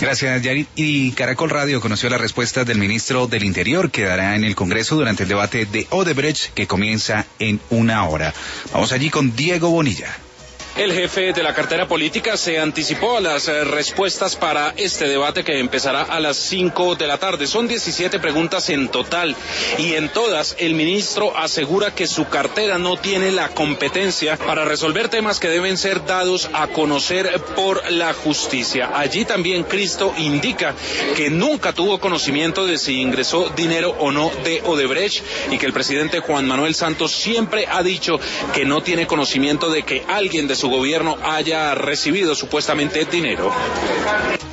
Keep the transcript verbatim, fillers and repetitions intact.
Gracias, Yarit. Y Caracol Radio conoció las respuestas del ministro del Interior que dará en el Congreso durante el debate de Odebrecht que comienza en una hora. Vamos allí con Diego Bonilla. El jefe de la cartera política se anticipó a las eh, respuestas para este debate que empezará a las cinco de la tarde. Son diecisiete preguntas en total y en todas el ministro asegura que su cartera no tiene la competencia para resolver temas que deben ser dados a conocer por la justicia. Allí también Cristo indica que nunca tuvo conocimiento de si ingresó dinero o no de Odebrecht y que el presidente Juan Manuel Santos siempre ha dicho que no tiene conocimiento de que alguien de su su gobierno haya recibido supuestamente dinero.